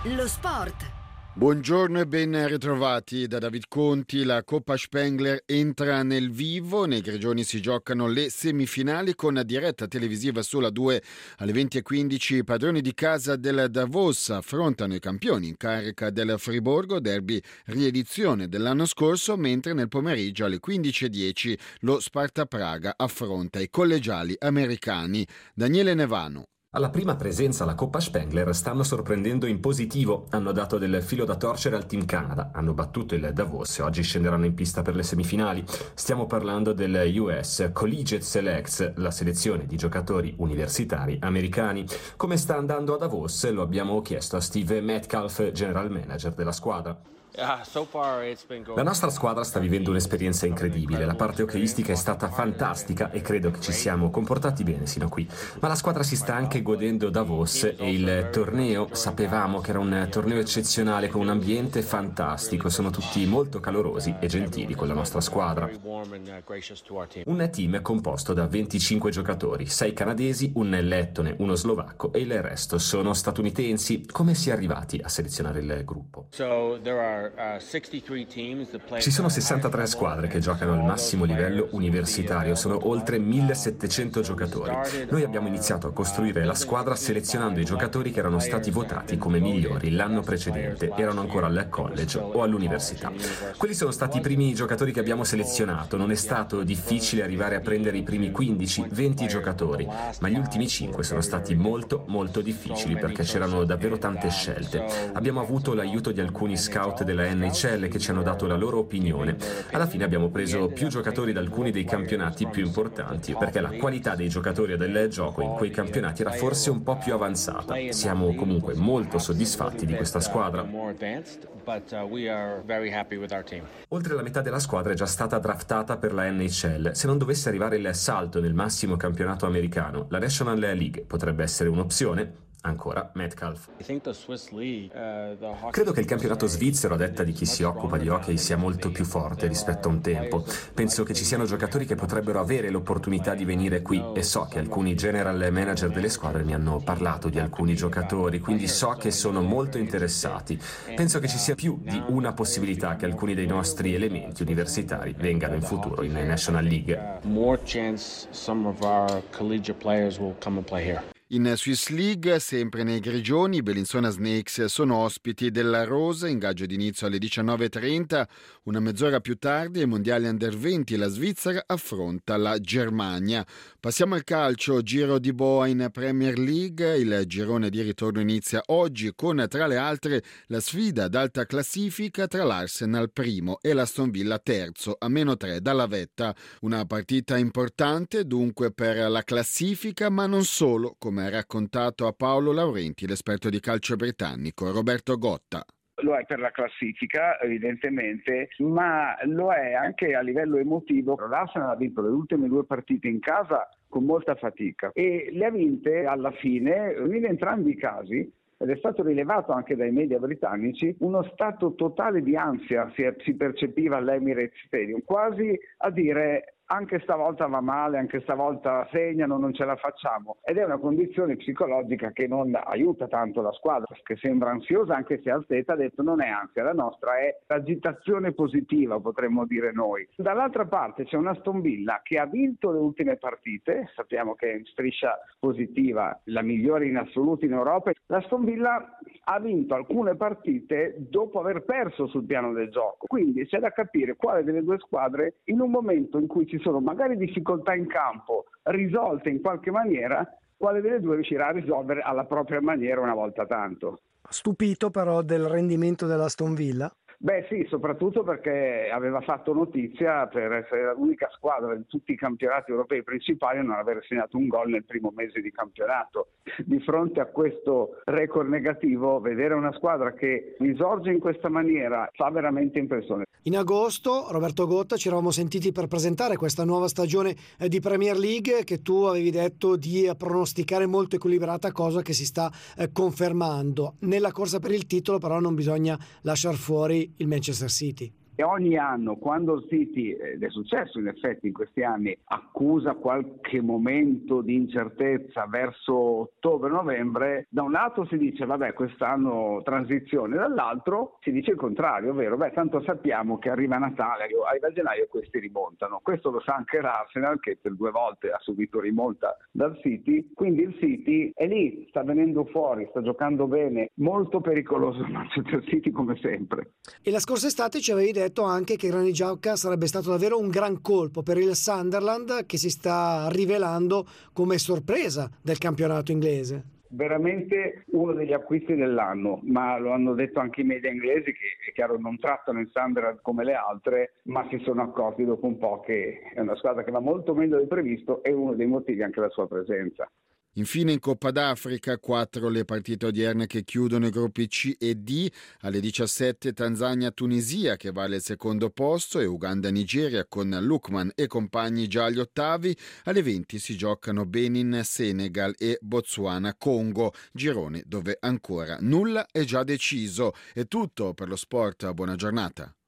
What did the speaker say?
Lo sport. Buongiorno e ben ritrovati da David Conti. La Coppa Spengler entra nel vivo. Nei Grigioni si giocano le semifinali con diretta televisiva sulla 2 alle 20:15. I padroni di casa del Davos affrontano i campioni in carica del Friburgo, derby riedizione dell'anno scorso, mentre nel pomeriggio alle 15:10 lo Sparta Praga affronta i collegiali americani. Daniele Nevano. Alla prima presenza alla Coppa Spengler stanno sorprendendo in positivo, hanno dato del filo da torcere al Team Canada, hanno battuto il Davos e oggi scenderanno in pista per le semifinali. Stiamo parlando del US Collegiate Selects, la selezione di giocatori universitari americani. Come sta andando a Davos? Lo abbiamo chiesto a Steve Metcalf, general manager della squadra. La nostra squadra sta vivendo un'esperienza incredibile, la parte hockeyistica è stata fantastica e credo che ci siamo comportati bene sino a qui, ma la squadra si sta anche godendo Davos e il torneo, sapevamo che era un torneo eccezionale con un ambiente fantastico, sono tutti molto calorosi e gentili con la nostra squadra. Un team composto da 25 giocatori, 6 canadesi, un lettone, uno slovacco e il resto sono statunitensi. Come si è arrivati a selezionare il gruppo? Ci sono 63 squadre che giocano al massimo livello universitario, sono oltre 1700 giocatori. Noi abbiamo iniziato a costruire la squadra selezionando i giocatori che erano stati votati come migliori l'anno precedente, erano ancora al college o all'università. Quelli sono stati i primi giocatori che abbiamo selezionato, non è stato difficile arrivare a prendere i primi 15-20 giocatori, ma gli ultimi 5 sono stati molto difficili perché c'erano davvero tante scelte. Abbiamo avuto l'aiuto di alcuni scout della NHL che ci hanno dato la loro opinione. Alla fine abbiamo preso più giocatori da alcuni dei campionati più importanti perché la qualità dei giocatori del gioco in quei campionati era forse un po' più avanzata. Siamo comunque molto soddisfatti di questa squadra. Oltre la metà della squadra è già stata draftata per la NHL. Se non dovesse arrivare il salto nel massimo campionato americano, la National League potrebbe essere un'opzione? Ancora Metcalf. Credo che il campionato svizzero, a detta di chi si occupa di hockey, sia molto più forte rispetto a un tempo. Penso che ci siano giocatori che potrebbero avere l'opportunità di venire qui e so che alcuni general manager delle squadre mi hanno parlato di alcuni giocatori, quindi so che sono molto interessati. Penso che ci sia più di una possibilità che alcuni dei nostri elementi universitari vengano in futuro in National League. In Swiss League, sempre nei Grigioni, i Bellinzona Snakes sono ospiti della Rosa, ingaggio d'inizio alle 19:30, una mezz'ora più tardi ai Mondiali Under 20 la Svizzera affronta la Germania. Passiamo al calcio, giro di boa in Premier League, il girone di ritorno inizia oggi con tra le altre la sfida ad alta classifica tra l'Arsenal primo e l'Aston Villa terzo a -3 dalla vetta, una partita importante dunque per la classifica ma non solo, come ha raccontato a Paolo Laurenti l'esperto di calcio britannico Roberto Gotta. Lo è per la classifica evidentemente, ma lo è anche a livello emotivo. L'Arsenal ha vinto le ultime 2 partite in casa con molta fatica e le ha vinte alla fine in entrambi i casi. Ed è stato rilevato anche dai media britannici uno stato totale di ansia si percepiva all'Emirates Stadium, quasi a dire anche stavolta va male, anche stavolta segnano, non ce la facciamo. Ed è una condizione psicologica che non aiuta tanto la squadra, che sembra ansiosa, anche se Arteta ha detto non è ansia, la nostra è agitazione positiva, potremmo dire noi. Dall'altra parte c'è una Aston Villa che ha vinto le ultime partite, sappiamo che è in striscia positiva, la migliore in assoluto in Europa. La Aston Villa ha vinto alcune partite dopo aver perso sul piano del gioco, quindi c'è da capire quale delle 2 squadre in un momento in cui ci sono magari difficoltà in campo risolte in qualche maniera, quale delle 2 riuscirà a risolvere alla propria maniera una volta tanto. Stupito però del rendimento dell'Aston Villa? Beh sì, soprattutto perché aveva fatto notizia per essere l'unica squadra di tutti i campionati europei principali a non aver segnato un gol nel primo mese di campionato. Di fronte a questo record negativo, vedere una squadra che risorge in questa maniera fa veramente impressione. In agosto, Roberto Gotta, ci eravamo sentiti per presentare questa nuova stagione di Premier League che tu avevi detto di pronosticare molto equilibrata, cosa che si sta confermando. Nella corsa per il titolo però non bisogna lasciar fuori il Manchester City. E ogni anno, quando il City, ed è successo in effetti in questi anni, accusa qualche momento di incertezza verso ottobre-novembre, da un lato si dice vabbè quest'anno transizione, dall'altro si dice il contrario, ovvero tanto sappiamo che arriva Natale, arriva gennaio e questi rimontano. Questo lo sa anche l'Arsenal che per 2 volte ha subito rimonta dal City, quindi il City è lì, sta venendo fuori, sta giocando bene, molto pericoloso il Manchester City come sempre. E la scorsa estate ci avevi detto anche che Granit Xhaka sarebbe stato davvero un gran colpo per il Sunderland, che si sta rivelando come sorpresa del campionato inglese. Veramente uno degli acquisti dell'anno, ma lo hanno detto anche i media inglesi che è chiaro non trattano il Sunderland come le altre, ma si sono accorti dopo un po' che è una squadra che va molto meglio del previsto e uno dei motivi è anche la sua presenza. Infine in Coppa d'Africa 4 le partite odierne che chiudono i gruppi C e D. Alle 17 Tanzania-Tunisia che vale il secondo posto e Uganda-Nigeria con Lukman e compagni già agli ottavi. Alle 20 si giocano Benin-Senegal e Botswana-Congo, girone dove ancora nulla è già deciso. È tutto per lo sport, buona giornata.